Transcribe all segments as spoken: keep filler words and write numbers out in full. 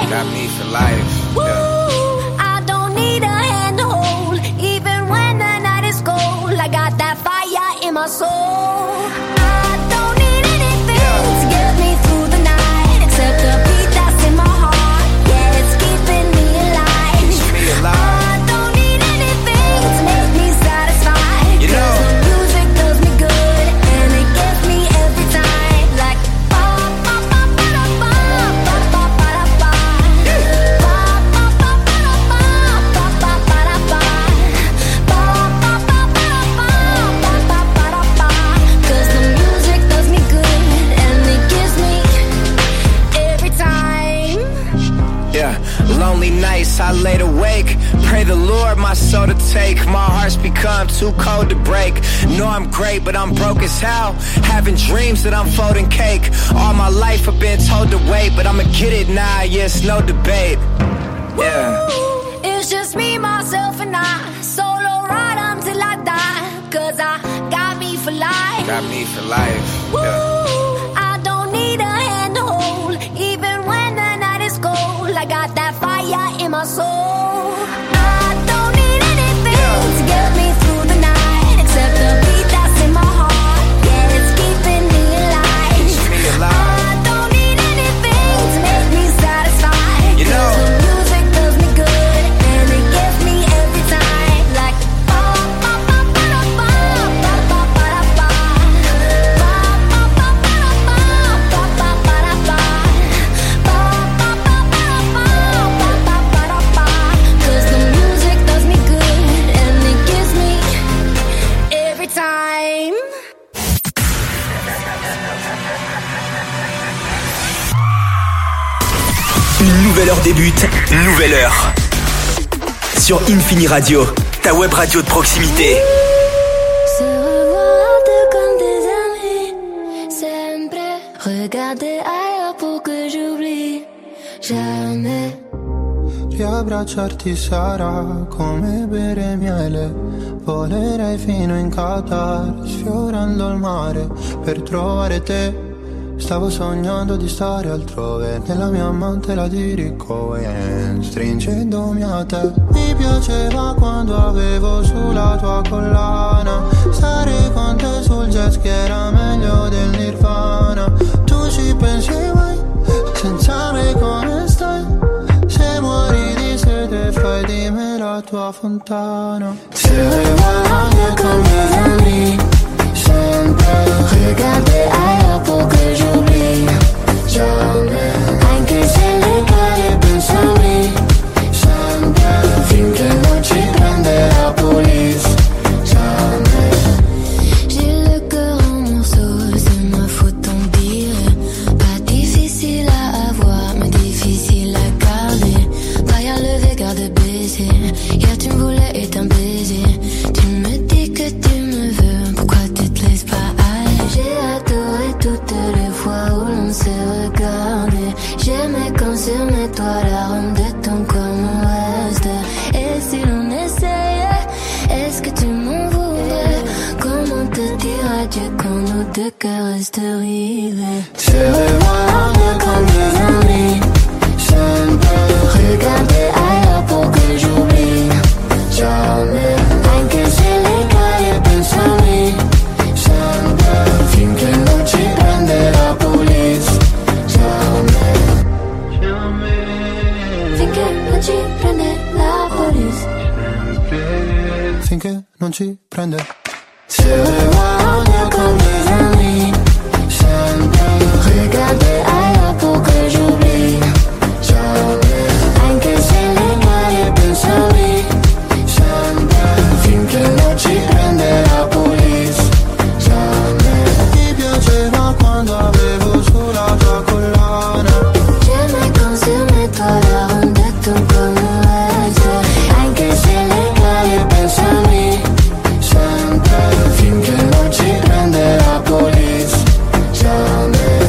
Got me for life. Yeah. I don't need a hand to hold, even when the night is cold. I got that fire in my soul. I don't need anything yeah. to get me through the night, except the beat that's in my heart. Yeah, it's keeping me alive. Keeps me alive. I don't need anything to make me satisfied. You know. Cause the music does me good, and it gets me every time. Like ba ba ba ba da ba, ba ba ba da ba. Ba ba ba ba da ba, ba ba ba da ba. Ba ba ba ba da ba, ba ba ba da ba. Cause the music does me good, and it gives me every time. Yeah, lonely nights I laid awake. Pray the Lord my soul to take. My heart's become too cold to break. Know I'm great, but I'm broke as hell. Having dreams that I'm folding cake. All my life I've been told to wait, but I'ma get it now, yeah, it's no debate. Yeah. Woo, it's just me, myself, and I. Solo ride until I die. Cause I got me for life. Got me for life. Woo, Yeah. I don't need a hand to hold, even when the night is cold. I got that fire in my soul. I don't need anything Yeah. to get me through the night, except the beat that's in my heart. Yeah, it's keeping me alive. Keeps me alive. I don't need anything to make me satisfied. You know. Cause the music does me good, and it gets me every time. Like ba ba ba ba da ba, ba ba ba da ba. Ba ba ba ba da ba, ba ba ba da ba. Ba ba ba ba da ba, ba ba ba da ba. Cause the music does me good, and it gives me every time. Une nouvelle heure débute, nouvelle heure. Sur Infini Radio, ta web radio de proximité. Se revoir deux comme des amis, sempre. Regarder ailleurs pour que j'oublie jamais. Riabbracciarti sarà come bere miele. Volerei fino in Qatar, sfiorando il mare per trovare te. Stavo sognando di stare altrove, nella mia amante la dirico e stringendomi a te. Mi piaceva quando avevo sulla tua collana, stare con te sul jet ski era meglio del Nirvana. Tu ci pensi mai, senza me come stai? Se muori di sete fai di me la tua fontana. Se regarder comme des amis, sempre. Regarder ailleurs pour que j'oublie jamais. Anche se le cade pensami sempre. Finché non ci prende la police jamais. J'ai le cœur en morceaux, c'est ma faute en dire. Pas difficile à avoir, mais difficile à garder. Bras levé, garde baiser. Hier tu me voulais et un baiser. Tu me dis que tu me veux, pourquoi tu te laisses pas aller? J'ai adoré toutes les fois où l'on s'est regardé. J'aimais quand sur mes toits l'arôme de ton corps me reste. Et si l'on essayait, est-ce que tu m'en voudrais? Comment te dire adieu quand nos deux cœurs restent rivés? Se regarder comme des amis, sempre. Regarder ailleurs pour que j'oublie jamais. Anche se le cade pensami sempre. Finché non ci prende la police jamais. Finché non ci prende la police. Finché non ci prende. Se regarder comme des amis, sempre. Regarder ailleurs pour que j'oublie jamais. anche se le cade Pensami sempre. Finché non ci prende la police jamais. Mi piaceva quando avevo sulla tua collana. j'aimais quand sur mes toits l'arôme de ton corps me reste. Anche se le cade Pensami sempre. Finché non ci prende la police jamais.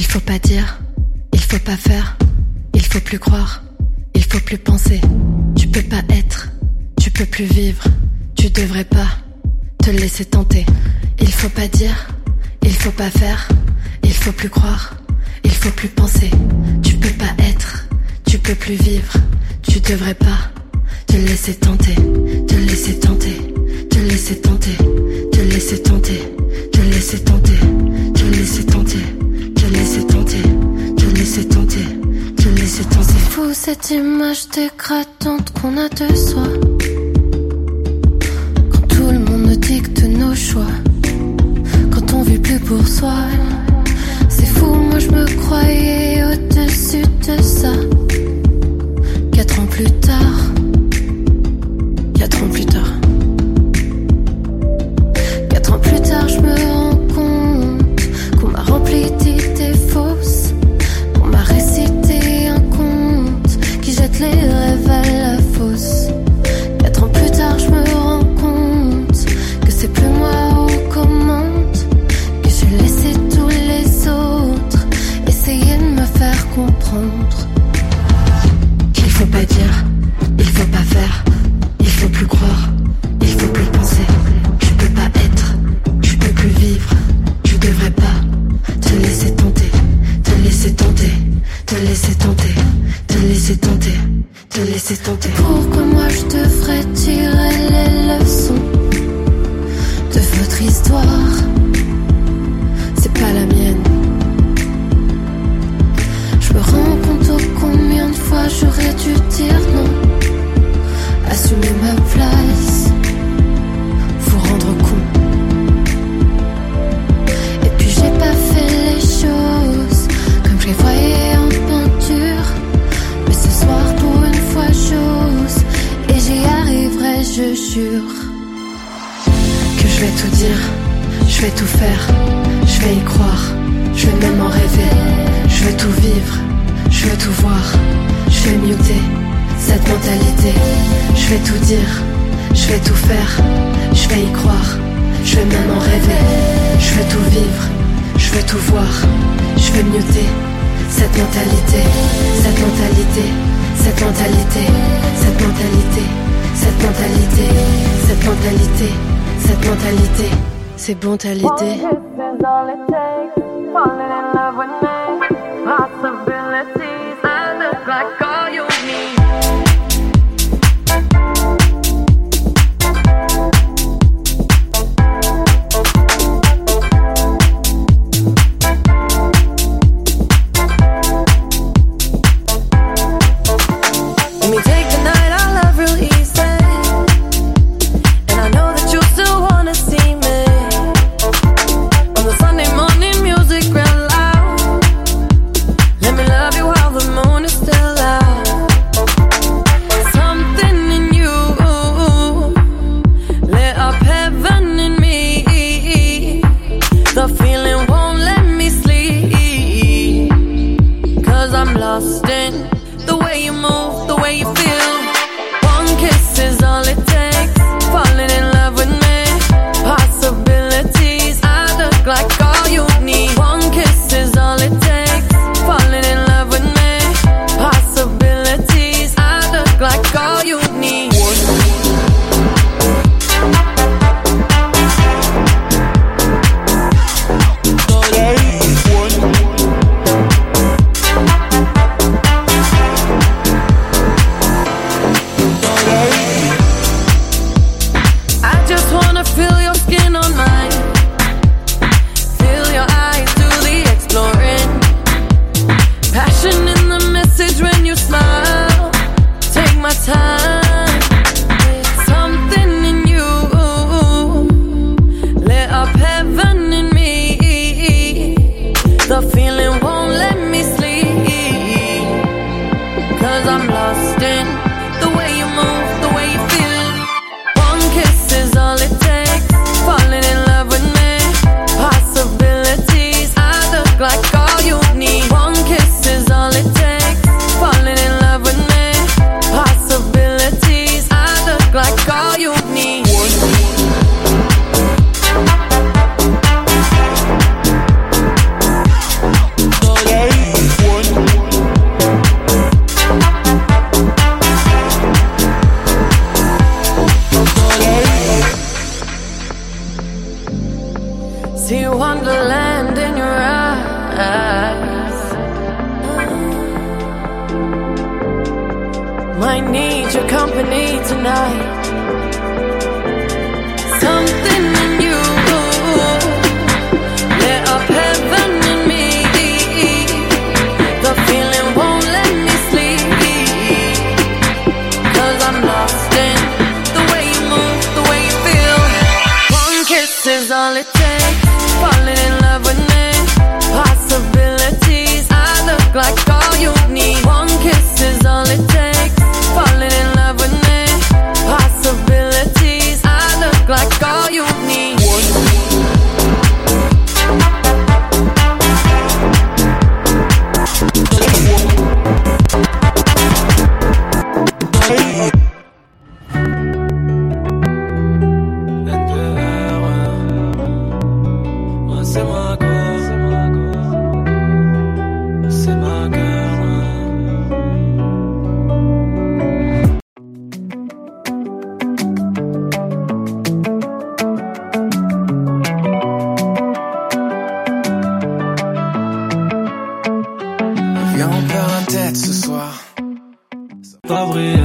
faut pas dire, il faut pas faire, il faut plus croire, il faut plus penser. Tu peux pas être, tu peux plus vivre, tu devrais pas te laisser tenter. Il faut pas dire, il faut pas faire, il faut plus croire, il faut plus penser. Tu peux pas être, tu peux plus vivre, tu devrais pas te laisser tenter, te laisser tenter, te laisser tenter, te laisser tenter, te laisser tenter, te laisser tenter, te laisser tenter, te laisser tenter, te laisser tenter. C'est fou cette image dégradante qu'on a de soi, quand tout le monde nous dicte nos choix, quand on vit plus pour soi. C'est fou, moi je me croyais au-dessus de ça. Quatre ans plus tard, quatre ans plus tard, quatre ans plus tard, je me rends compte qu'on m'a rempli d'idées fausses, qu'on m'a récité un conte qui jette les rêves à la fosse. Quatre ans plus tard, je me rends compte que c'est plus moi aux commandes, que j'ai laissé tous les autres essayer de me faire comprendre qu'il faut pas dire, il faut pas faire, il faut plus croire, il faut plus penser. Tu peux pas être, tu peux plus vivre, tu devrais pas te laisser tenter, te laisser tenter, te laisser tenter, te laisser tenter, te laisser tenter. Pourquoi moi je devrais tirer les leçons de votre histoire? C'est pas la mienne. Je me rends compte au combien de fois j'aurais dû dire non, assumer ma place, vous rendre con. Et puis j'ai pas fait les choses comme je les voyais en peinture, mais ce soir pour une fois j'ose, et j'y arriverai, je jure. Que je vais tout dire, je vais tout faire, je vais y croire, je vais même en rêver. Je veux tout vivre, je veux tout voir, je vais muter cette mentalité. Je vais tout dire, je vais tout faire, je vais y croire, je vais même en rêver. Je veux tout vivre, je veux tout voir, je vais muter cette mentalité. Cette mentalité, cette mentalité, cette mentalité, cette mentalité, cette mentalité, cette mentalité. C'est bon t'as l'idée. Possibilities, I look like all you need. Let me take the night I love real easy, and I know that you still wanna see me on the Sunday morning music real loud. Let me love you while the moon is still out. Something in you lit up heaven in me. The feeling won't let me sleep, 'cause I'm lost in the way you move, the way you feel. One kiss is all it takes, falling in love with me. Possibilities, I look like all you need. One kiss is all it takes, falling in love with me. Possibilities, I look like all you need. I just wanna feel your skin on mine, feel your eyes do the exploring. Passion in the message when you smile. Take my time. Something in you lit up heaven in me. The feeling won't let me sleep, 'cause I'm lost in the way you move, the way you feel. One kiss is all it takes, falling in love with me. Possibilities, I look like all you need. One kiss is all it takes, falling in love with me. Possibilities, I look like all you need. Gars, on perd la tête ce soir. Pas briller.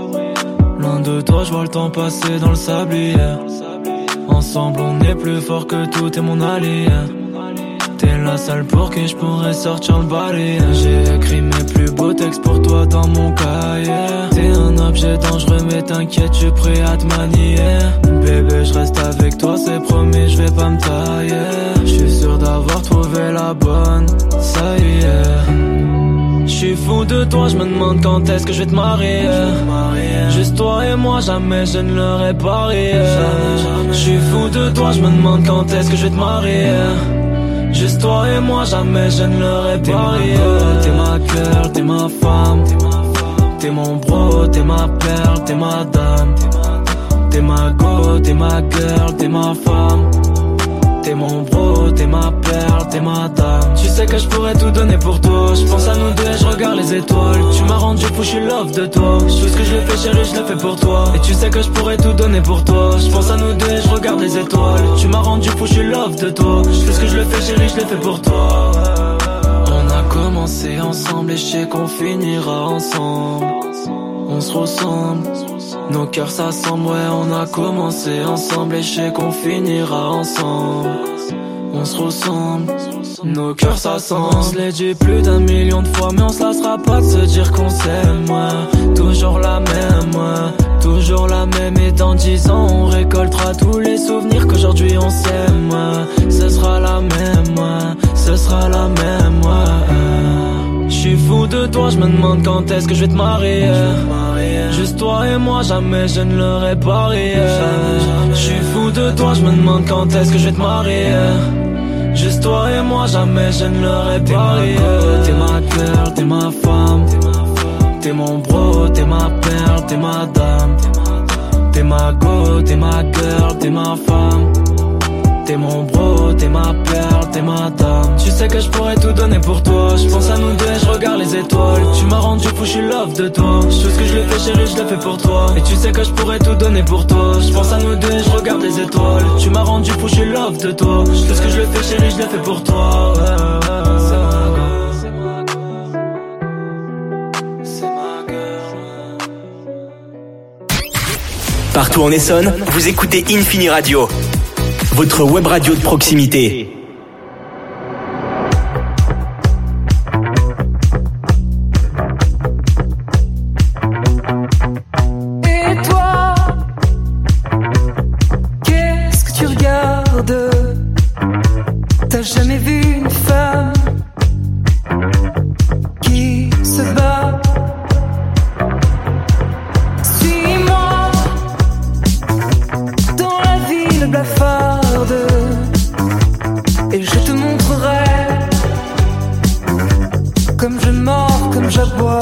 Loin de toi, je vois le temps passer dans le sablier. Ensemble, on est plus fort que tout, t'es mon allié. T'es la seule pour qui je pourrais sortir le balai. J'ai écrit mes plus beaux textes pour toi dans mon cahier. T'es un objet dangereux mais t'inquiète, je suis prêt à te manier. Bébé, je reste avec toi, c'est promis, je vais pas me tailler. Je suis sûr d'avoir trouvé la bonne, ça y est. Je suis fou de toi, je me demande quand est-ce que je vais te marier. Juste toi et moi, jamais je ne l'aurais parié. Je suis fou de toi, je me demande quand est-ce que je vais te marier. Juste toi et moi, jamais je ne l'aurais parié. T'es ma girl, t'es ma femme. T'es mon bro, t'es ma perle, t'es ma dame. T'es ma go, t'es ma girl, t'es ma femme. T'es mon bro, t'es ma perle, t'es ma dame. Tu sais que je pourrais tout donner pour toi. Je pense à nous deux et je regarde les étoiles. Tu m'as rendu fou, je suis love de toi. Tout ce que je fais chérie, je le fais pour toi. Et tu sais que je pourrais tout donner pour toi. Je pense à nous deux et je regarde les étoiles. Tu m'as rendu fou, je suis love de toi. Tout ce que je le fais chérie, je le fais pour toi. On a commencé ensemble et je sais qu'on finira ensemble. On se ressemble, nos cœurs s'assemblent, ouais on a commencé ensemble et je sais qu'on finira ensemble. On se ressemble, nos cœurs s'assemblent. On se l'est dit plus d'un million de fois mais on se lassera pas de se dire qu'on s'aime, ouais. Toujours la même, ouais. Toujours la même et dans dix ans on récoltera tous les souvenirs qu'aujourd'hui on s'aime, ouais. Ce sera la même, ouais. Ce sera la même, ouais. Je suis fou de toi, je me demande quand est-ce que je vais te marier. Juste toi et moi, jamais je ne l'aurais parié. Je suis fou de toi, je me demande quand est-ce que je vais te marier. Juste toi et moi, jamais je ne l'aurais parié. T'es ma girl, t'es ma femme. T'es mon bro, t'es ma perle, t'es ma dame. T'es ma go, t'es ma girl, t'es ma femme. T'es mon bro, t'es ma perle, t'es ma dame. Tu sais que je pourrais tout donner pour toi. Je pense à nous deux et je regarde les étoiles. Tu m'as rendu fou, je suis love de toi. Tout ce que je le fais chérie, je le fais pour toi. Et tu sais que je pourrais tout donner pour toi. Je pense à nous deux et je regarde les étoiles. Tu m'as rendu fou, je suis love de toi. Tout ce que je le fais chérie, je le fais pour toi. Ouais, ouais, ouais. C'est ma gueule. C'est ma gueule. Partout en Essonne, vous écoutez Infini Radio, votre web radio de proximité. Et toi, qu'est-ce que tu regardes? T'as jamais vu une femme qui se bat? Suis-moi dans la ville blafarde et je te montrerai comme je mords, comme j'aboie.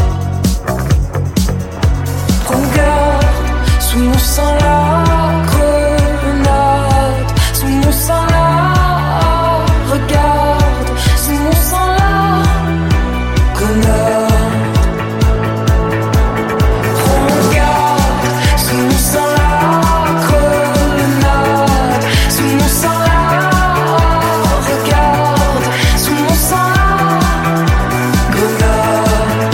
Prends garde, sous mon sang la grenade, sous mon sang la regarde, sous mon sang la grenade. Prends garde, sous mon sang la grenade, sous mon sang la regarde, sous mon sang la grenade.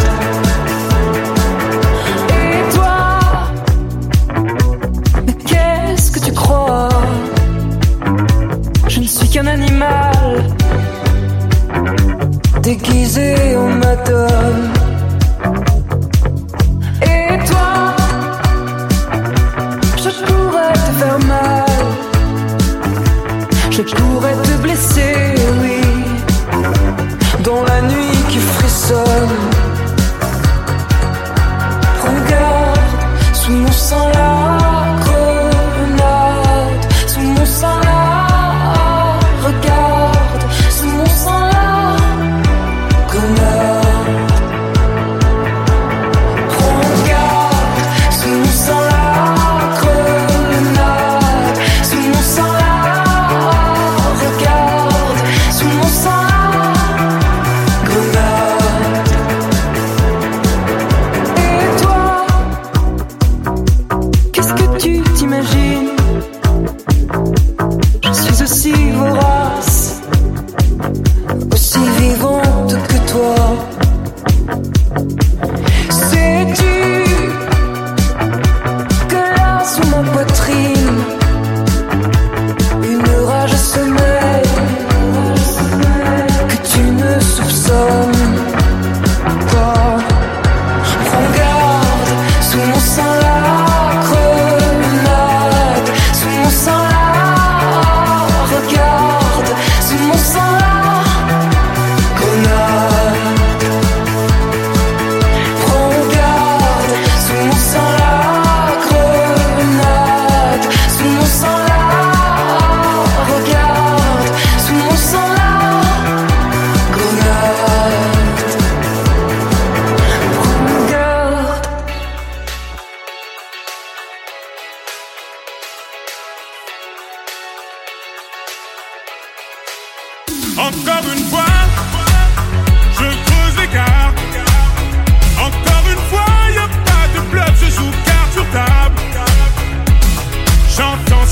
Et toi, mais qu'est-ce que tu crois? Je ne suis qu'un animal déguisé en madone. Et toi, je pourrais te faire mal, je pourrais te blesser, oui, dans la nuit qui frissonne. Prends garde, sous mon sang la grenade, sous mon sang la regarde, sous mon sang la grenade.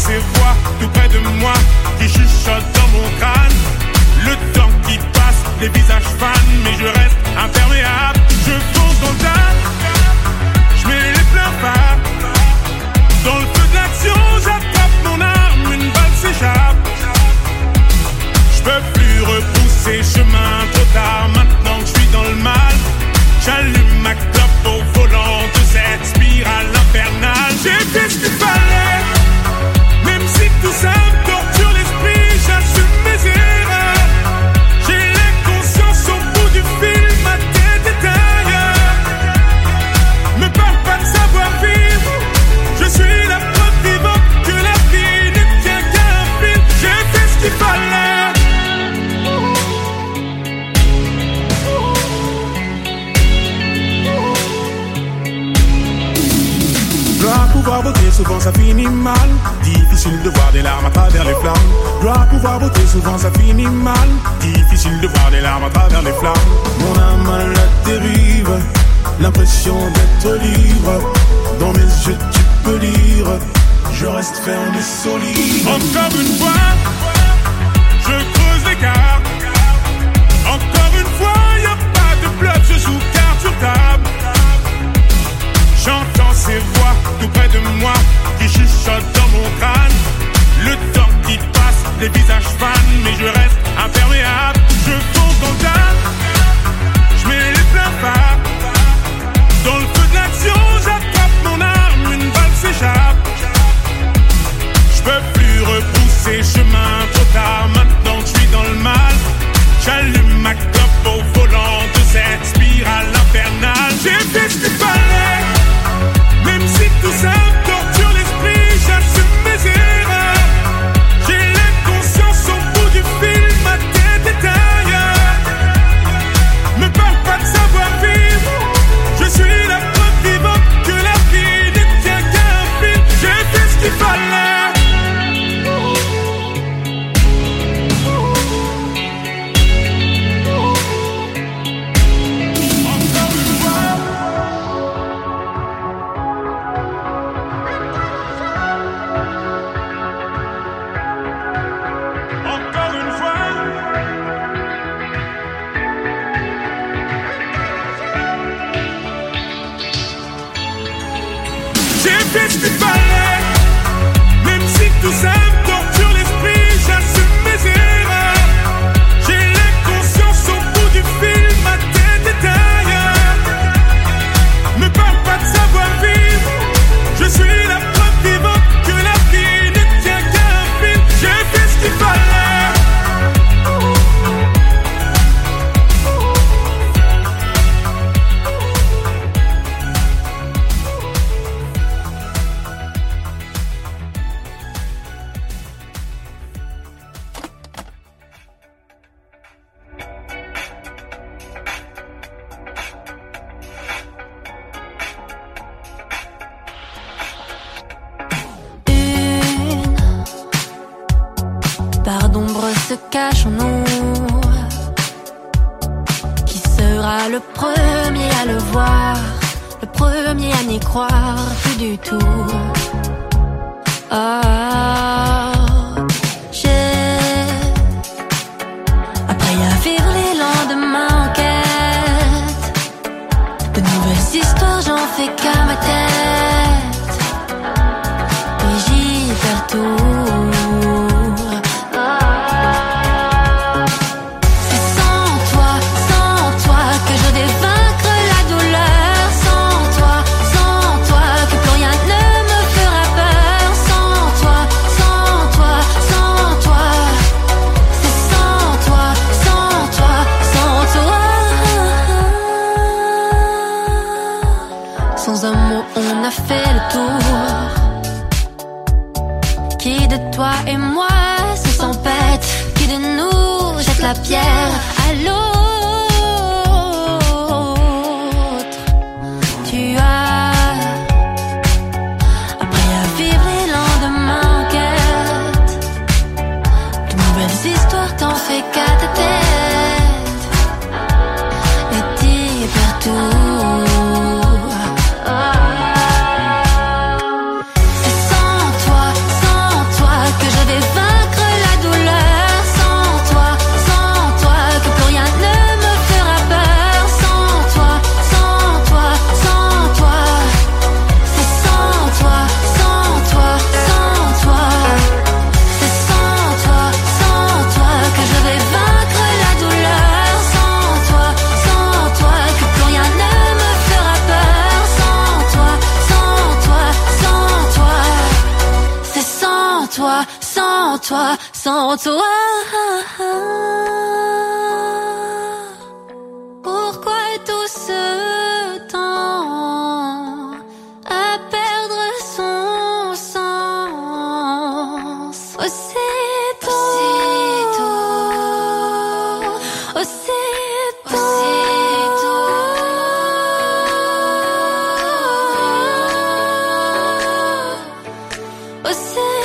ces voix tout près de moi qui chuchotent dans mon crâne. Le temps qui passe, les visages fans, mais je reste imperméable. Je fonce dans le tas, je mets les pleins phares. Dans le feu de l'action, j'attrape mon arme, une balle s'échappe. Je peux plus repousser chemin, trop tard, maintenant que je suis dans le mal. J'allume ma clope au volant de cette spirale infernale. J'ai fait ce qu'il fallait, même si tout ça me torture l'esprit, j'assume mes erreurs. J'ai l'inconscience au bout du fil, ma tête est ailleurs. Me parle pas de savoir vivre, je suis la preuve vivante que la vie ne tient qu'à un fil. J'ai fait ce qu'il fallait. Dois pouvoir voter, souvent ça finit mal. Difficile de voir des larmes à travers les flammes. Dois pouvoir voter, souvent ça finit mal. Difficile de voir des larmes à travers les flammes. Mon âme à la dérive, l'impression d'être libre. Dans mes yeux tu peux lire, je reste ferme et solide. Encore une fois, je creuse l'écart. Encore une fois, y'a pas de bluff, je joue carte sur table. J'entends ces voix tout près de moi qui chuchotent dans mon crâne. Le temps qui passe, les visages fans, mais je reste imperméable. Je fonce dans le tas, je mets les pleins phares. Dans le feu de l'action, j'attrape mon arme, une balle s'échappe. Je peux plus repousser chemin, trop tard, maintenant que je suis dans le mal. J'allume ma clope au volant de cette spirale infernale. J'ai fait ce qu'il fallait, même si tout ça me torture l'esprit, j'assume mes erreurs. J'ai l'inconscience au bout du fil, ma tête est ailleurs. Me parle pas de savoir vivre, je suis la preuve vivante que la vie ne tient qu'à un fil. J'ai fait ce qu'il fallait. J'ai fait ce qu'il fallait, même si tout ça me torture l'esprit, j'assume mes erreurs. J'ai l'inconscience au bout du fil, ma tête est ailleurs. Me parle pas de savoir vivre, je suis la preuve vivante que la vie ne tient qu'à un fil. J'ai fait ce qu'il fallait. Part d'ombre se cache en nous. Qui sera le premier à le voir, le premier à n'y croire plus du tout? Oh, j'ai appris à vivre les lendemains en quête de nouvelles histoires, j'en fais qu'à ma tête et j'y perds tout. Sans un mot, on a fait le tour. Qui de toi et moi se s'empête? Qui de nous jette la pierre à l'autre? Tu as appris à vivre les lendemains en quête de nouvelles histoires, t'en fais qu'à ta tête et t'y perds tout. C'est sans toi, sans toi toi, sans toi. Pourquoi tout ce temps à perdre son sens? Aussitôt, aussitôt, aussitôt, aussitôt.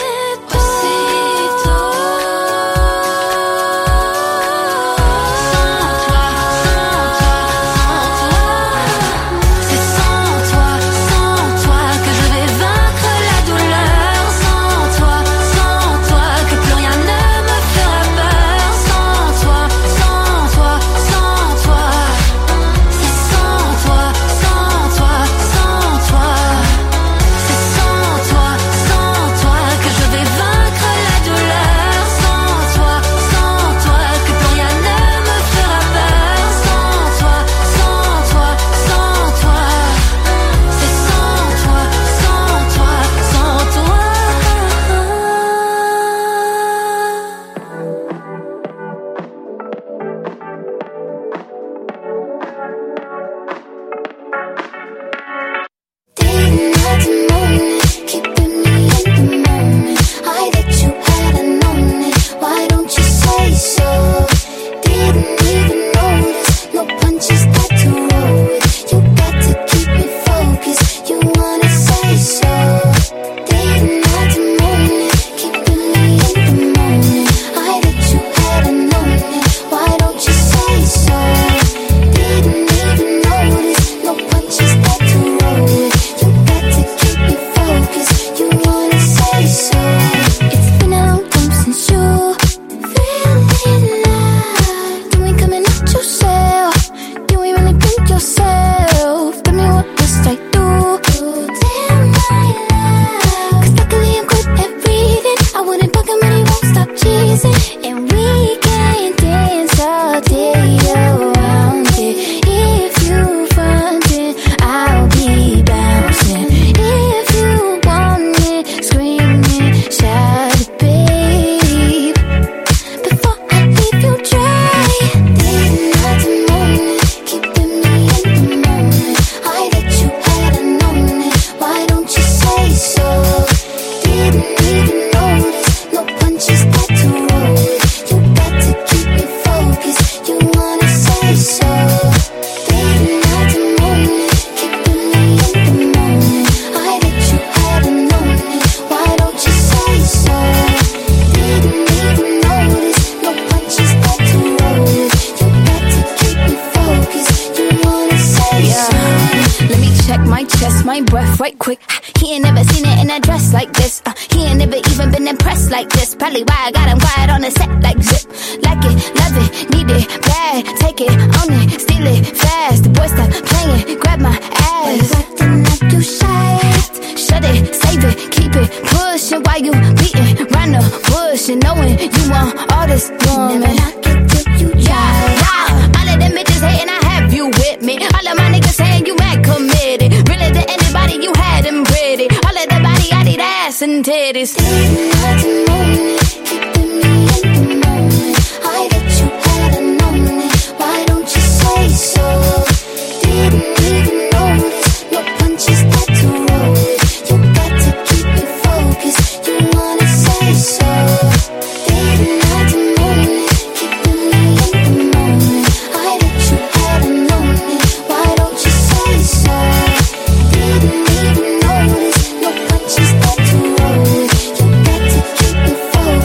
Focus.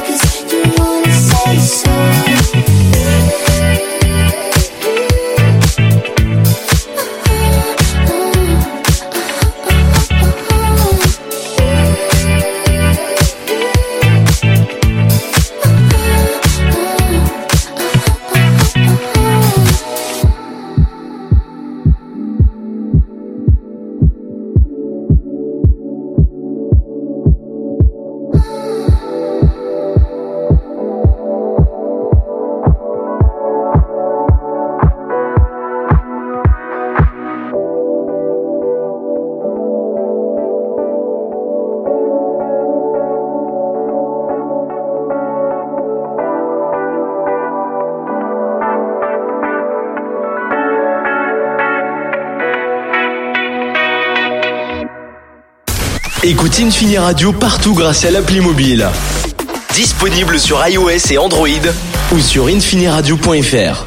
Écoute Infini Radio partout grâce à l'appli mobile. Disponible sur iOS et Android ou sur infiniradio point f r.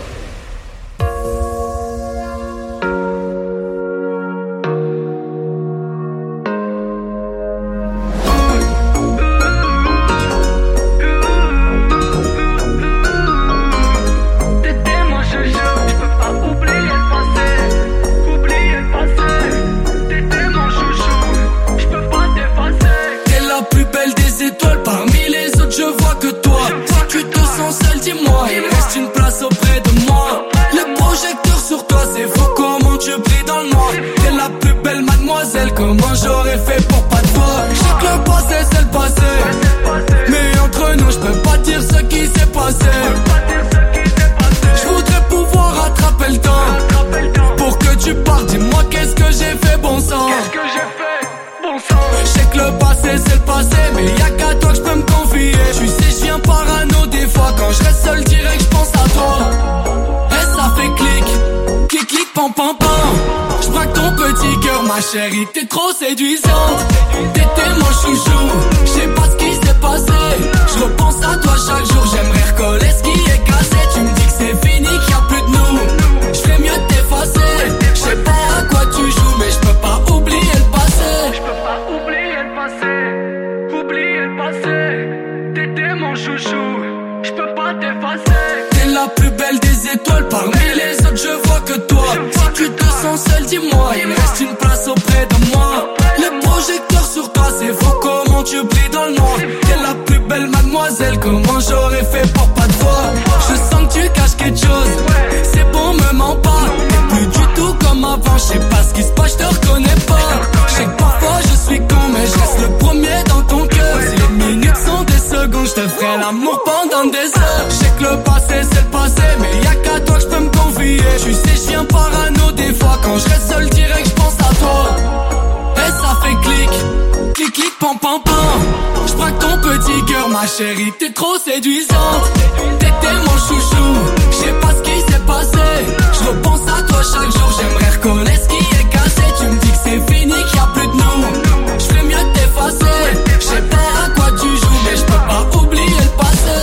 Chérie, t'es trop séduisante. T'étais mon chouchou. Je sais pas ce qui s'est passé. Je repense à toi chaque jour. J'aimerais recoller ce qui est cassé. Tu me dis que c'est fini, qu'il y a plus de nous. Je ferais mieux de t'effacer. Je sais pas à quoi tu joues, mais je peux pas oublier le passé. Je peux pas oublier le passé. Oublier le passé. T'étais mon chouchou. Je peux pas t'effacer. T'es la plus belle des étoiles. Parmi les autres, je vois que toi. Si tu te sens seul, dis-moi. Il me reste une place auprès de moi. Le projecteur sur toi, c'est faux. Comment tu brilles dans le noir. T'es la plus belle mademoiselle. Comment j'aurais fait pour pas te voir. Je sens que tu caches quelque chose. C'est bon, me mens pas. T'es plus du tout comme avant. Je sais pas ce qui se passe, je te reconnais pas. Je sais que parfois je suis con, mais je reste le premier dans ton cœur. Si les minutes sont des secondes, je te ferai l'amour pendant des heures. Je sais que le passé c'est le passé, mais y'a qu'à toi que je peux me confier. Tu sais, je viens parano des fois. Quand je reste seul, direct, je pense à toi. Et ça fait clic, clic, clic, pam, pam, pam. Je braque ton petit cœur, ma chérie, t'es trop séduisante. T'étais mon chouchou, je sais pas ce qui s'est passé. Je repense à toi chaque jour, j'aimerais recoller ce qui est cassé. Tu me dis que c'est fini, qu'il y a plus de nous. Je ferais mieux de t'effacer. Je sais pas à quoi tu joues, mais je peux pas oublier le passé.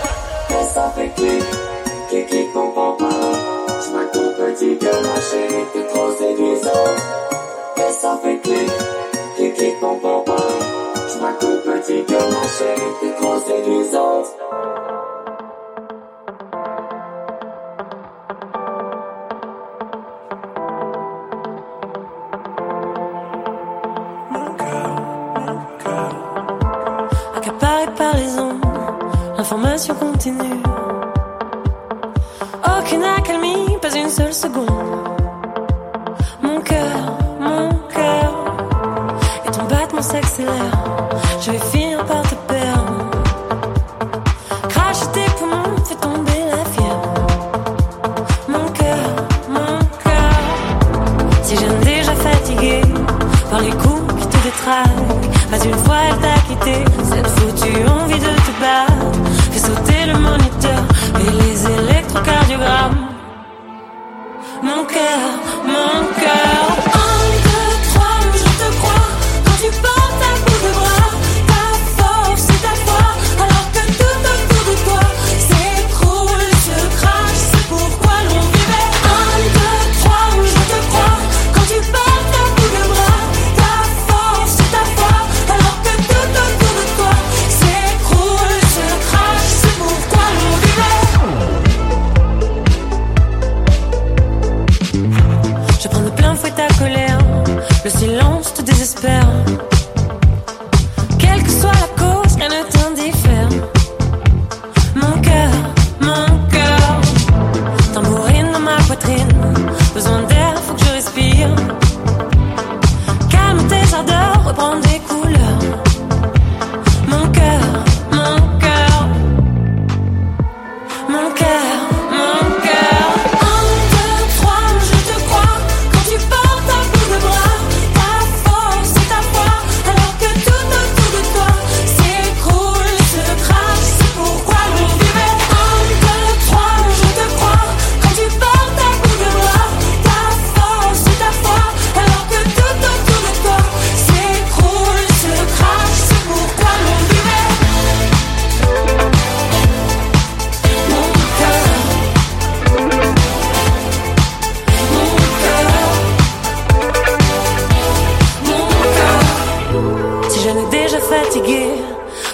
Et ça fait clic, clic, clic, pam, pam, pam. Je braque ton petit cœur, ma chérie, t'es trop séduisante. Et ça fait clic, clic, clic, pam, pam, pam. Je braque ton petit cœur, ma chérie, t'es trop séduisante. Accaparé par les ondes, l'information continue. Aucune accalmie, pas une seule seconde. Mon cœur, mon cœur, et ton battement s'accélère. Je vais finir par te perdre. Cracher tes poumons, fais tomber la fièvre. Mon cœur, mon cœur, si j'aime déjà fatigué par les coups qui te détraquent. Pas une fois elle t'a quitté, cette foutue envie de te battre. Fais sauter le moniteur et les électrocardiogrammes. Mon cœur, mon cœur. Un, deux, trois, je te crois. Quand tu portes ta boule de bras, ta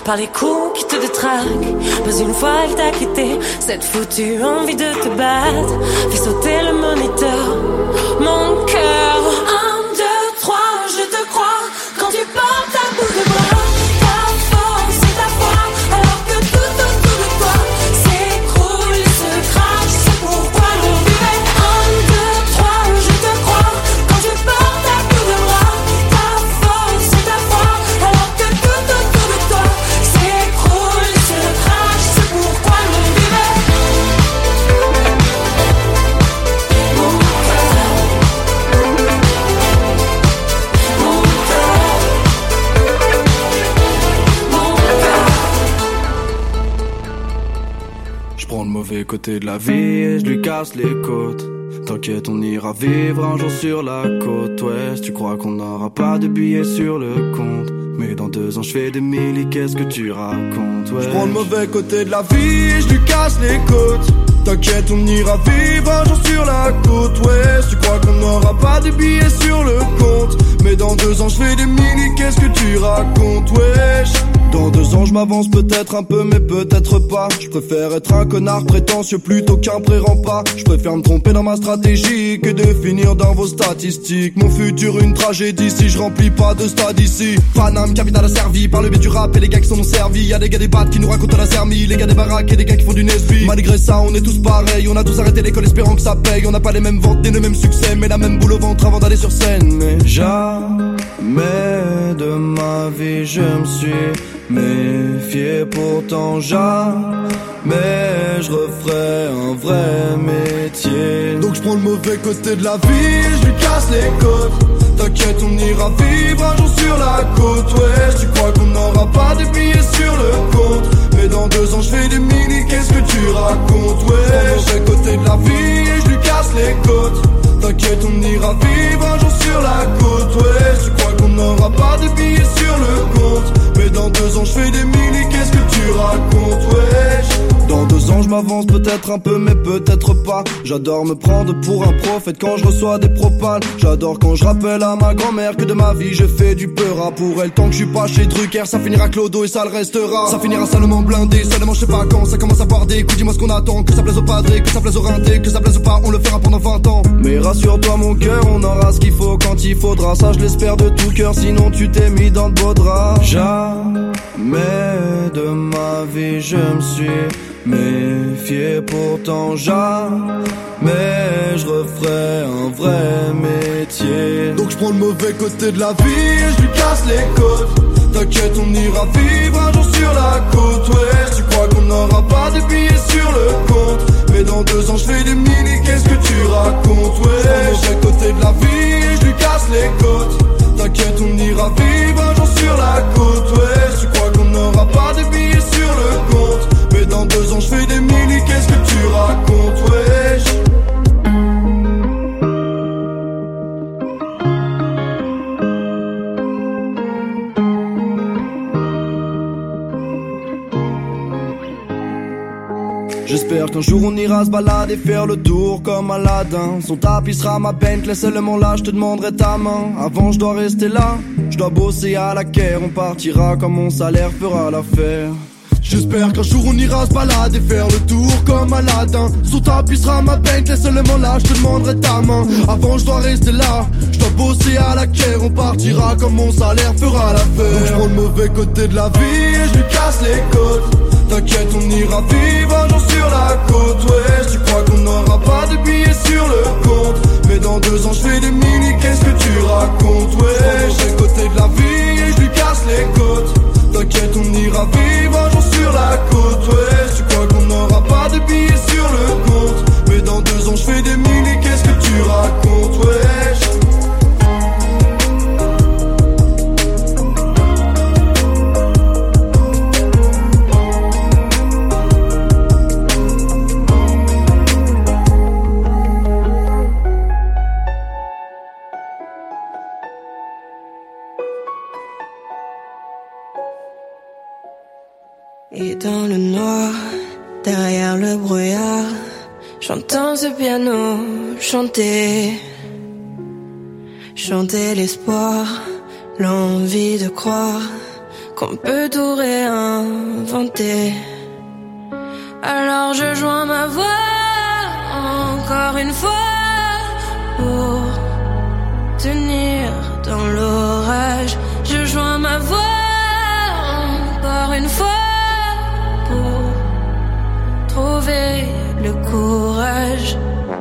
par les coups qui te détraquent. Pas une fois elle t'a quitté, cette foutue envie de te battre fait sauter le moniteur. Mon cœur, un, deux, trois, je te crois quand tu portes à bout de bras. Ta force et ta foi, alors que tout autour de toi s'écroule et se crache. C'est pourquoi l'on vivait. Un, deux, trois, je te crois quand tu portes à bout de bras. Ta force et ta foi, alors que tout autour de toi s'écroule et se crache. C'est pourquoi l'on vivait. Mon cœur, mon cœur, mon cœur. Je prends le mauvais côté de la vie et je lui casse les côtes. T'inquiète, on ira vivre un jour sur la côte ouest. Tu crois qu'on n'aura pas de billets sur le compte, mais dans deux ans je fais des milli, qu'est-ce que tu racontes, ouais. Je prends le mauvais côté de la vie et je lui casse les côtes. T'inquiète, on ira vivre un jour sur la côte ouest. Tu crois qu'on n'aura pas de billets sur le compte, mais dans deux ans je fais des milli, qu'est-ce que tu racontes, wesh. Dans deux ans je m'avance peut-être un peu mais peut-être pas. Je préfère être un connard prétentieux plutôt qu'un pré-rempart. Je préfère me tromper dans ma stratégie que de finir dans vos statistiques. Mon futur une tragédie si je remplis pas de stade ici. Paname, capital asservi par le biais du rap et les gars qui sont non servis. Y'a des gars des battes qui nous racontent la sermie, les gars des baraques et des gars qui font du Nesby. Malgré ça on est tous pareils, on a tous arrêté l'école espérant que ça paye. On n'a pas les mêmes ventes ni le même succès, mais la même boule au ventre avant d'aller sur scène. Mais jamais de ma vie je me suis méfié, pourtant jamais je referai un vrai métier. Donc je prends le mauvais côté de la vie, je lui casse les côtes. T'inquiète, on ira vivre un jour sur la côte ouest. Tu crois qu'on n'aura pas de billets sur le compte, mais dans deux ans je fais des mini, qu'est-ce que tu racontes, ouais. Je prends le mauvais côté de la vie et je lui casse les côtes. T'inquiète, on ira vivre un jour sur la côte ouest. Tu crois qu'on n'aura pas de billets sur le compte, mais dans deux ans je fais des mini, qu'est-ce que tu racontes, wesh. Dans deux ans je m'avance peut-être un peu mais peut-être pas. J'adore me prendre pour un prophète quand je reçois des propales. J'adore quand je rappelle à ma grand-mère que de ma vie j'ai fait du peur à pour elle. Tant que je suis pas chez Drucker, ça finira clodo et ça le restera. Ça finira salement blindé, seulement je sais pas quand ça commence à boire des coups. Dis-moi ce qu'on attend, que ça plaise au padré, que ça plaise au rinté, que ça plaise ou pas, on le fera pendant vingt ans. Mais rassure-toi mon cœur, on aura ce qu'il faut quand il faudra. Ça je l'espère de tout cœur, sinon tu t'es mis dans le beau drap. Jamais de ma vie je me suis méfié, pourtant jamais je referai un vrai métier. Donc je prends le mauvais côté de la vie et je lui casse les côtes. T'inquiète, on ira vivre un jour sur la côte ouest. Tu crois qu'on n'aura pas de billets sur le compte, mais dans deux ans je fais des mini, qu'est-ce que tu racontes, ouais. Je prends le mauvais côté de la vie et je lui casse les côtes. T'inquiète, on ira vivre un jour sur la côte ouest. Tu crois qu'on n'aura pas de billets sur le compte, mais dans deux ans je fais des mini, qu'est-ce que tu racontes, wesh. J'espère qu'un jour on ira se balader, faire le tour comme Aladdin. Son tapis sera ma Bentley, seulement là je te demanderai ta main. Avant je dois rester là, je dois bosser à la caire. On partira quand mon salaire fera l'affaire. J'espère qu'un jour on ira se balader, faire le tour comme Aladdin. Son tapis sera ma Bentley, seulement là je te demanderai ta main. Avant je dois rester là, je dois bosser à la caire. On partira quand mon salaire fera l'affaire. Donc je prends le mauvais côté de la vie et je lui casse les côtes. T'inquiète, on ira vivre un jour sur la côte ouest. Tu crois qu'on n'aura pas de billets sur le compte, mais dans deux ans je fais des mini, qu'est-ce que tu racontes, ouais. Je prends le mauvais côté de la vie et je lui casse les côtes. T'inquiète, on ira vivre un jour sur la côte ouest. Tu crois qu'on n'aura pas de billets sur le compte, mais dans deux ans je fais des mini, qu'est-ce que tu racontes, wesh. Et dans le noir, derrière le brouillard, j'entends ce piano chanter, chanter l'espoir, l'envie de croire qu'on peut tout réinventer. Alors je joins ma voix encore une fois pour tenir dans l'orage. Je joins ma voix encore une fois pour trouver le courage.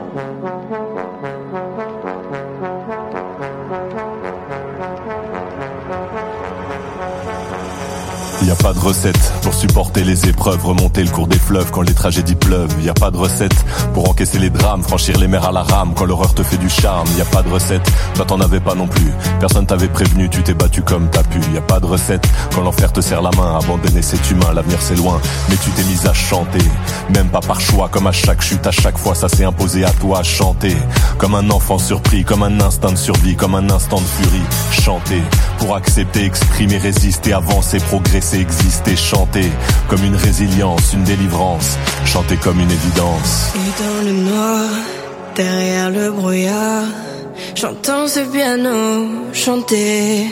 Y a pas de recette pour supporter les épreuves, remonter le cours des fleuves quand les tragédies pleuvent. Y a pas de recette pour encaisser les drames, franchir les mers à la rame quand l'horreur te fait du charme. Y a pas de recette, toi t'en avais pas non plus. Personne t'avait prévenu, tu t'es battu comme t'as pu. Y a pas de recette quand l'enfer te serre la main, abandonner c'est humain, l'avenir c'est loin. Mais tu t'es mise à chanter, même pas par choix, comme à chaque chute, à chaque fois ça s'est imposé à toi. Chanter comme un enfant surpris, comme un instinct de survie, comme un instant de furie. Chanter pour accepter, exprimer, résister, avancer, progresser, exister, chanter comme une résilience, une délivrance, chanter comme une évidence. Et dans le noir, derrière le brouillard, j'entends ce piano chanter.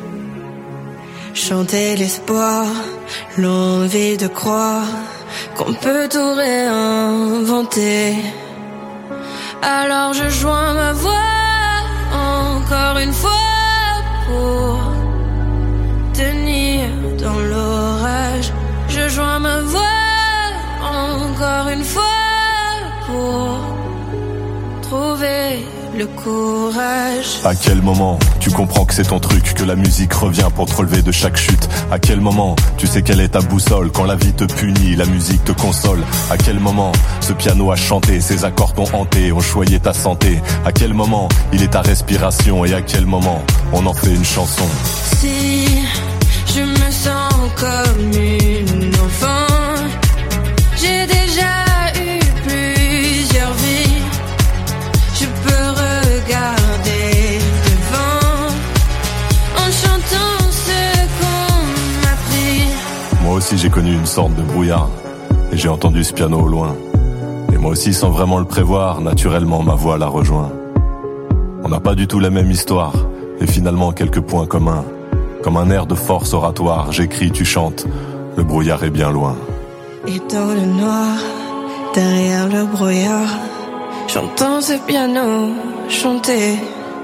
Chanter l'espoir, l'envie de croire qu'on peut tout réinventer. Alors je joins ma voix encore une fois pour tenir dans l'orage. Je joins ma voix encore une fois pour trouver le courage. À quel moment tu comprends que c'est ton truc, que la musique revient pour te relever de chaque chute? À quel moment tu sais quelle est ta boussole? Quand la vie te punit, la musique te console. À quel moment ce piano a chanté, ses accords t'ont hanté, ont choyé ta santé? À quel moment il est ta respiration? Et à quel moment on en fait une chanson? Si je me sens comme une enfant, j'ai déjà eu plusieurs vies, je peux regarder devant en chantant ce qu'on m'a pris. Moi aussi j'ai connu une sorte de brouillard et j'ai entendu ce piano au loin. Et moi aussi sans vraiment le prévoir, naturellement ma voix la rejoint. On n'a pas du tout la même histoire et finalement quelques points communs. Comme un air de force oratoire, j'écris, tu chantes, le brouillard est bien loin. Et dans le noir, derrière le brouillard, j'entends ce piano chanter.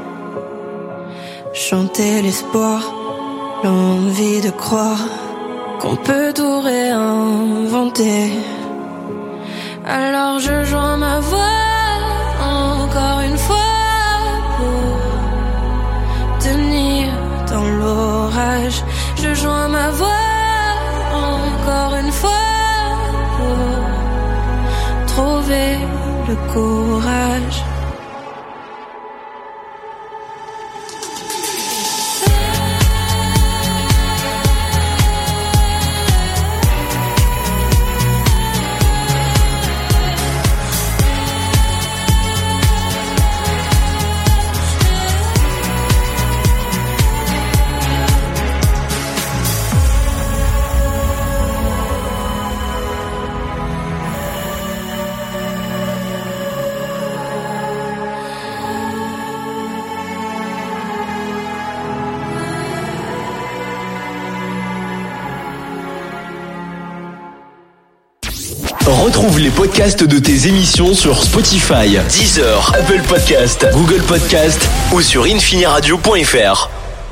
Chanter l'espoir, l'envie de croire qu'on peut tout réinventer. Alors je joins ma voix encore une fois pour tenir dans l'orage. Je joins ma voix encore une fois pour trouver le courage. Retrouve les podcasts de tes émissions sur Spotify, Deezer, Apple Podcast, Google Podcast ou sur infiniradio point f r.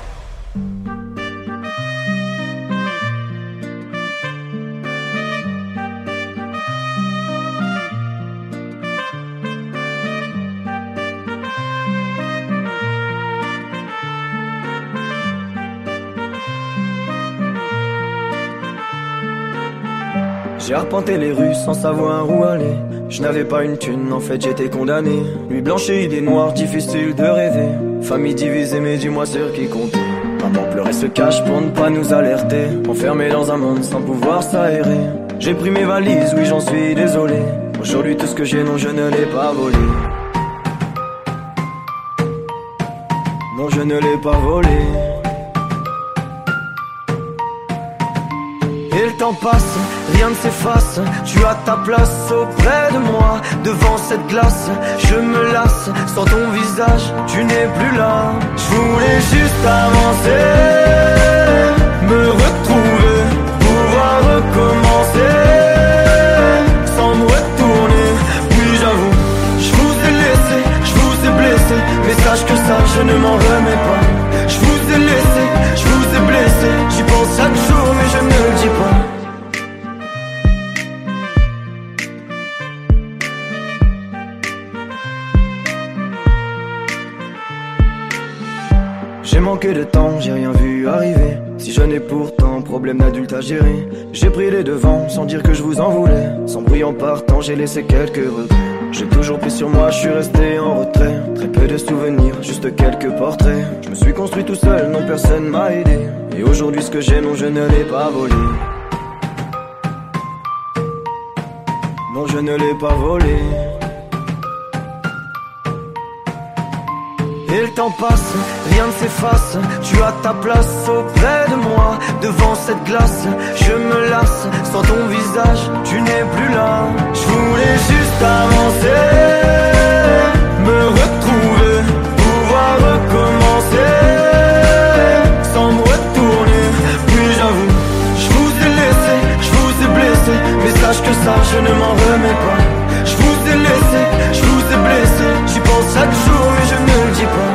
J'ai arpenté les rues sans savoir où aller. Je n'avais pas une thune, en fait j'étais condamné. Nuit blanche et idées noires, difficile de rêver. Famille divisée mais dis-moi sur qui compter. Maman pleurait se cache pour ne pas nous alerter. Enfermé dans un monde sans pouvoir s'aérer. J'ai pris mes valises, oui j'en suis désolé. Aujourd'hui tout ce que j'ai, non je ne l'ai pas volé. Non je ne l'ai pas volé. Et le temps passe, rien ne s'efface. Tu as ta place auprès de moi. Devant cette glace, je me lasse. Sans ton visage, tu n'es plus là. Je voulais juste avancer, me retrouver, pouvoir recommencer sans me retourner. Oui j'avoue, je vous ai laissé, je vous ai blessé, mais sache que ça je ne m'en remets pas. Je vous ai laissé, je vous ai blessé, j'y pense chaque jour mais je ne le dis pas. J'ai manqué de temps, j'ai rien vu arriver. Si jeune et pourtant, problème d'adulte à gérer. J'ai pris les devants sans dire que je vous en voulais. Sans bruit en partant, j'ai laissé quelques regrets. J'ai toujours pris sur moi, je suis resté en retrait. Très peu de souvenirs, juste quelques portraits. Je me suis construit tout seul, non personne m'a aidé. Et aujourd'hui ce que j'ai, non je ne l'ai pas volé. Non je ne l'ai pas volé. Et le temps passe, rien ne s'efface. Tu as ta place auprès de moi. Devant cette glace, je me lasse. Sans ton visage, tu n'es plus là. Je voulais juste avancer, me retrouver, pouvoir recommencer sans me retourner. Oui j'avoue, je vous ai laissé, je vous ai blessé, mais sache que ça je ne m'en remets pas. Je vous ai laissé, je vous ai blessé, j'y pense chaque jour mais je ne le dis pas.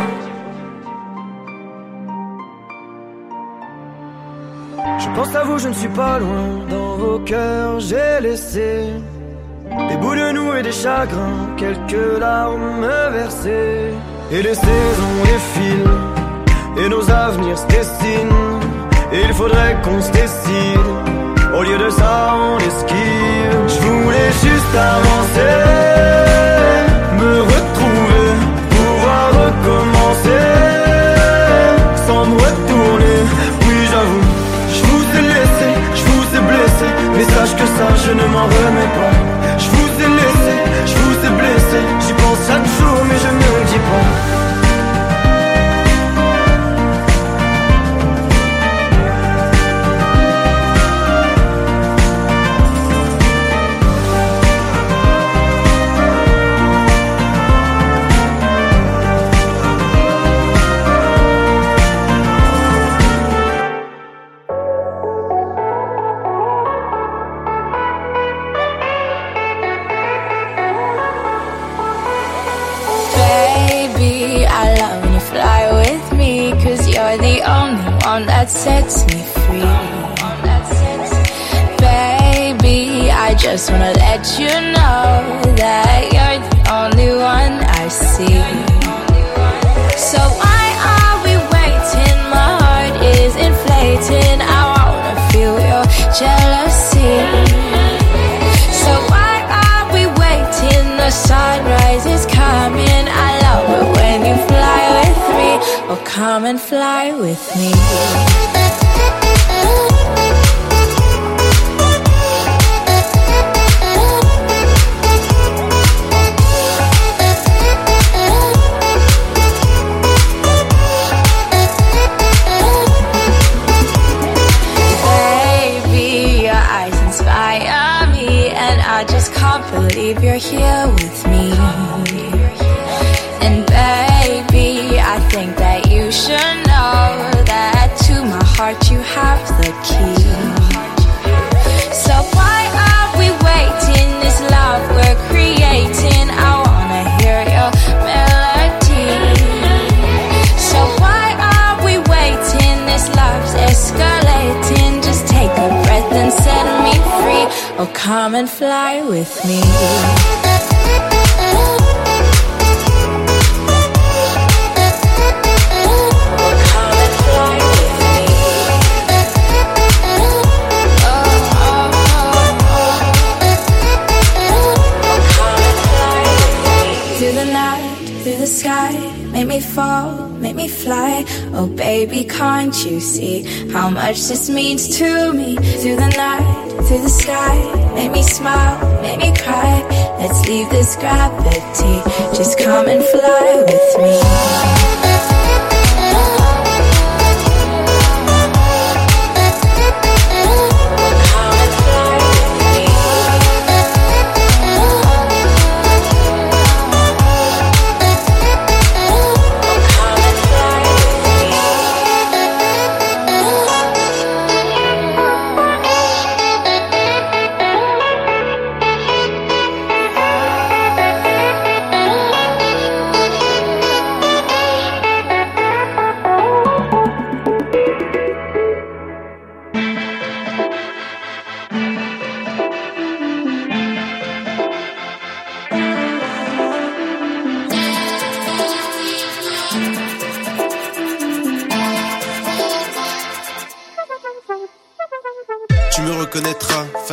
Je pense à vous, je ne suis pas loin. Dans vos cœurs j'ai laissé des bouts de nous et des chagrins, quelques larmes versées. Et les saisons défilent et nos avenirs se dessinent. Et il faudrait qu'on se décide. Au lieu de ça on esquive. Je voulais juste avancer, me retrouver, pouvoir recommencer sans me retourner. Oui j'avoue, je vous ai laissé, je vous ai blessé, mais sache que ça je ne m'en remets pas. Je vous ai laissé, je vous ai blessé, j'y pense chaque jour mais je ne le dis pas. That sets me free. Baby, I just wanna let you know that you're the only one I see. So why are we waiting? My heart is inflating. I wanna feel your jealousy. So why are we waiting? The sunrise is coming. I love it when you fly with me. Oh, come and fly with me. Baby, your eyes inspire me, and I just can't believe you're here with me. And baby, I think that you should know that to my heart you have the key. So why are we waiting? This love we're creating, I wanna hear your melody. So why are we waiting? This love's escalating. Just take a breath and set me free. Oh, come and fly with me. Sky, make me fall, make me fly. Oh baby, can't you see how much this means to me? Through the night, through the sky, make me smile, make me cry. Let's leave this gravity, just come and fly with me.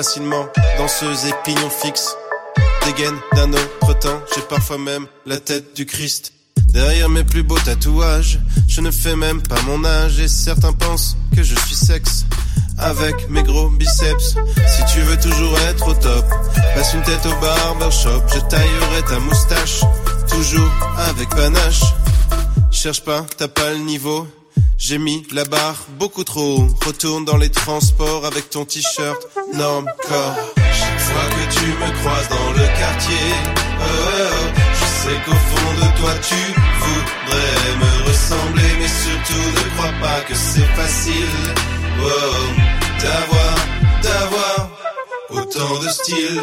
facilement, danseuse et pignon fixe. Dégaine d'un autre temps, j'ai parfois même la tête du Christ. Derrière mes plus beaux tatouages, je ne fais même pas mon âge. Et certains pensent que je suis sexe avec mes gros biceps. Si tu veux toujours être au top, passe une tête au barbershop. Je taillerai ta moustache, toujours avec panache. Cherche pas, t'as pas le niveau. J'ai mis la barre beaucoup trop haut. Retourne dans les transports avec ton t-shirt norme corps. Chaque fois que tu me croises dans le quartier, oh, oh, oh, je sais qu'au fond de toi tu voudrais me ressembler. Mais surtout ne crois pas que c'est facile, oh, oh, d'avoir, d'avoir autant de style.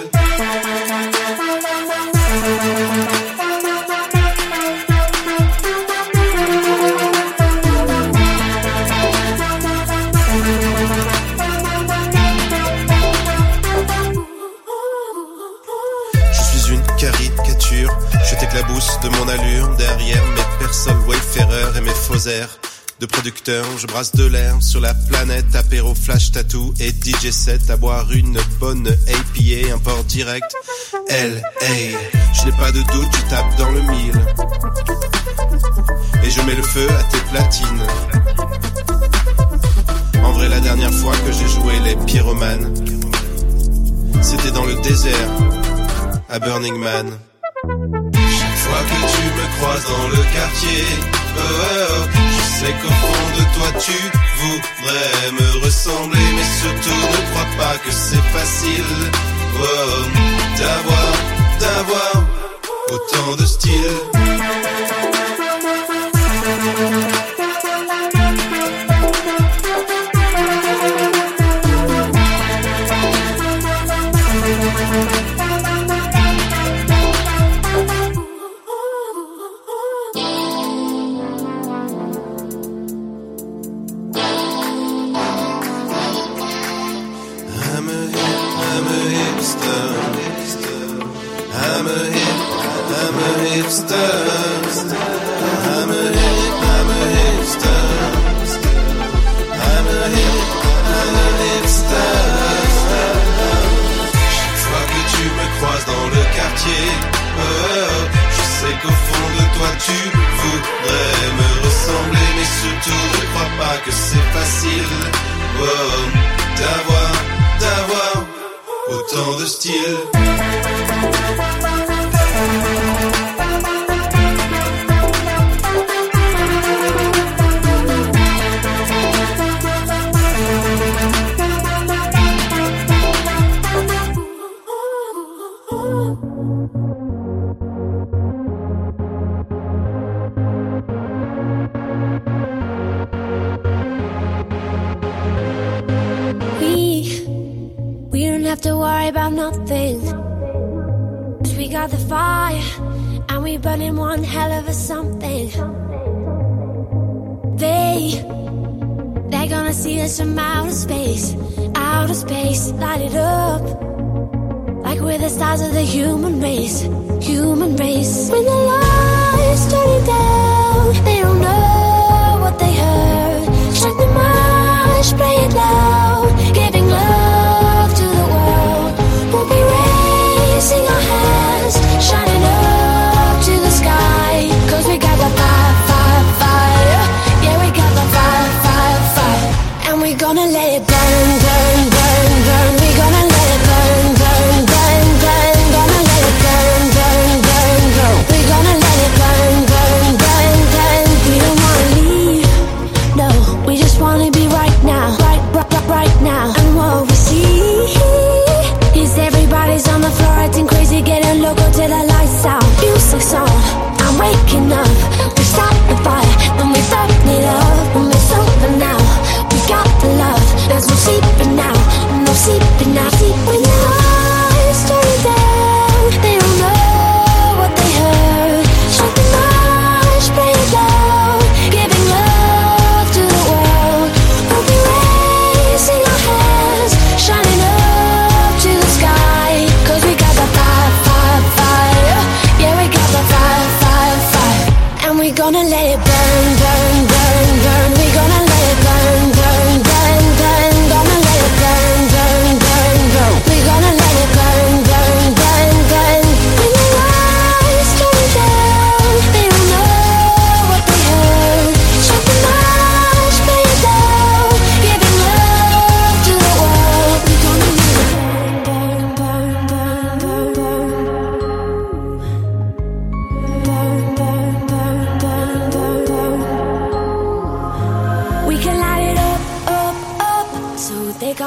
Je t'éclabousse de mon allure derrière mes personnes wayfarers et mes faux airs de producteur. Je brasse de l'air sur la planète, apéro, flash, tattoo et D J set. À boire une bonne A P A, import direct L A. Je n'ai pas de doute, je tape dans le mille et je mets le feu à tes platines. En vrai, la dernière fois que j'ai joué les pyromanes, c'était dans le désert à Burning Man. Chaque fois que tu me croises dans le quartier, oh, oh, oh, je sais qu'au fond de toi tu voudrais me ressembler. Mais surtout ne crois pas que c'est facile, oh, oh, d'avoir, d'avoir autant de style. We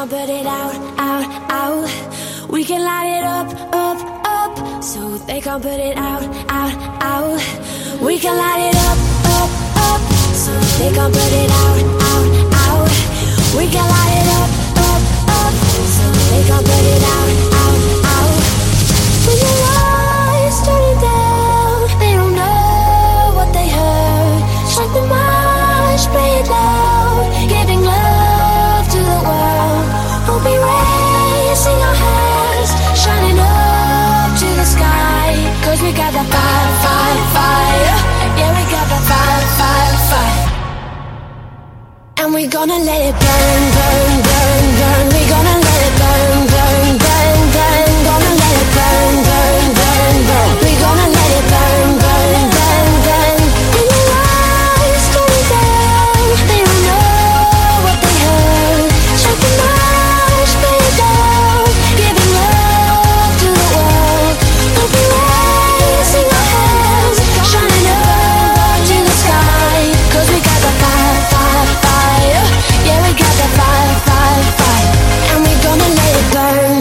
gon' put it out, out, out. We can light it up, up, up. So they gon' put it out, out, out. We can light it up, up, up. So they gon' put it out, out, out. We can light it up, up, up. So they gon' put it out, out, out. When the lights turning down, they don't know what they heard. Strike the march, play it loud, giving love to the world. We'll be raising our hands, shining up to the sky. Cause we got the fire, fire, fire. Yeah, we got the fire, fire, fire. And we gonna let it burn, burn, burn, burn. We gonna let it burn, burn, burn, burn. Gonna let it burn, burn, burn, burn. We gonna let it burn, burn, burn, burn. When the lights going down, they don't know what they heard. Strike the march, play it down, giving love to the world. We'll be raising our hands, shining up to the sky. Cause we got the fire, fire, fire. Yeah, we got the fire, fire, fire. And we gonna let it burn.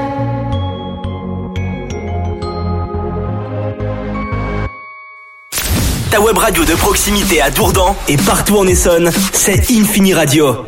Ta web radio de proximité à Dourdan et partout en Essonne, c'est Infini Radio.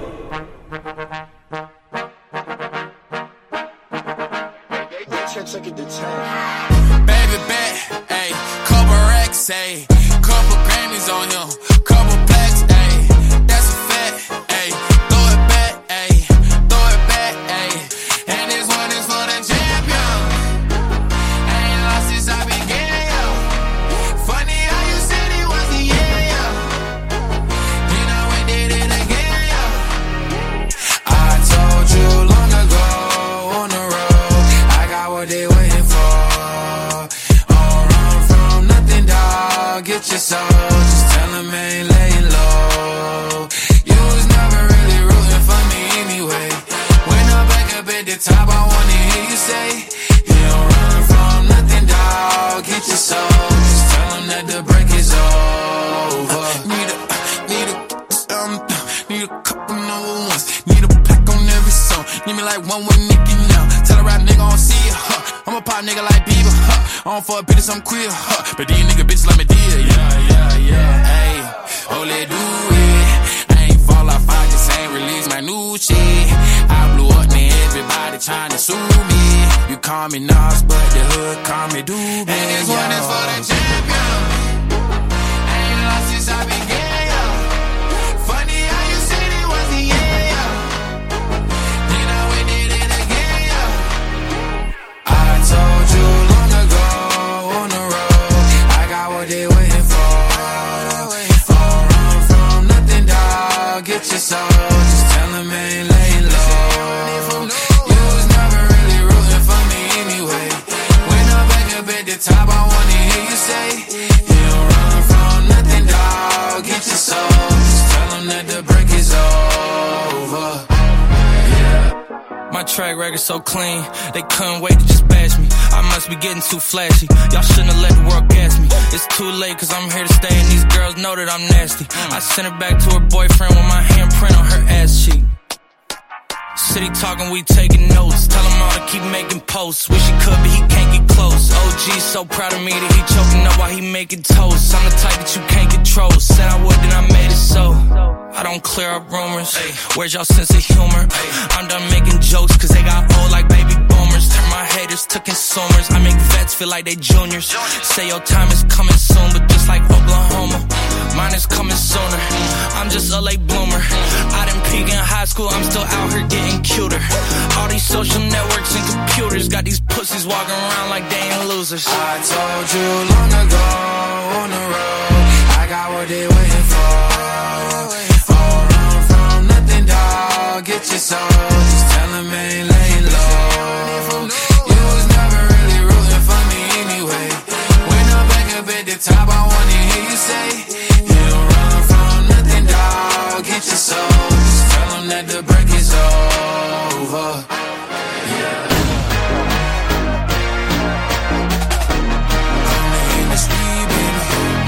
Baby bet, ayy, couple racks, ayy, couple Grammys on him, couple plaques, ayy, that's a fact, ayy, throw it back, ayy, throw it back, ayy, and this one is for the champion. I ain't lost since I began, yo. Funny how you said it was the year, yo. You know we did it again, yo. I told you long ago on the road, I got what they waiting for. Get your soul, just tell him I ain't laying low. You was never really rooting for me anyway. When I'm back up at the top, I wanna hear you say, you don't run from nothing, dawg. Get your soul, just tell him that the break is over. Need a, need a, um, need a couple number ones. Need a pack on every song. Need me like one with Nicki now. Tell a rap nigga I don't see ya, huh. I'm a pop nigga like Bieber, huh. I don't fuck bitches, I'm queer, huh. But these nigga bitches like me dear, yeah, yeah, yeah. Ayy, oh let do it. I ain't fall off, I just ain't release my new shit. I blew up, man, everybody trying to sue me. You call me Nas, but the hood call me Doobie. And this one is for the champion. I ain't lost since I began, yo. Funny how you said it was the year, yo. You know we did it again, yo. I told you long ago on the road, I got what they waiting for. Don't run from nothing, dawg. Get your soul, just tell them I ain't laying low. You was never really rooting for me anyway. When I'm back up at the top, I wanna hear you say, you don't run from nothing, dawg. Get your soul, just tell them that the break is over. My track record so clean, they couldn't wait to just bash me. I must be getting too flashy. Y'all shouldn't have let the world gas me. It's too late cause I'm here to stay and these girls know that I'm nasty. I sent her back to her boyfriend with my handprint on her ass cheek. City talking, we taking notes. Tell him all to keep making posts. Wish he could, but he can't get close. O G's so proud of me that he choking up while he making toast. I'm the type that you can't control. Said I would, then I made it so. I don't clear up rumors. Where's y'all sense of humor? I'm done making jokes cause they got old like baby boomers. Turn my haters to consumers. I make vets feel like they juniors. Say your time is coming soon, but just like Oklahoma, mine is coming sooner. I'm just a late bloomer. I didn't peak in high school, I'm still out here getting cuter. All these social networks and computers got these pussies walking around like they ain't losers. I told you long ago on the road, I got what they waiting for. Don't run from nothing, dawg. Get your soul, just tell them I ain't laying low. You was never really rooting for me anyway. When I'm back up at the top, I wanna hear you say, you don't run from nothing, dawg. Get your soul, just tell them that the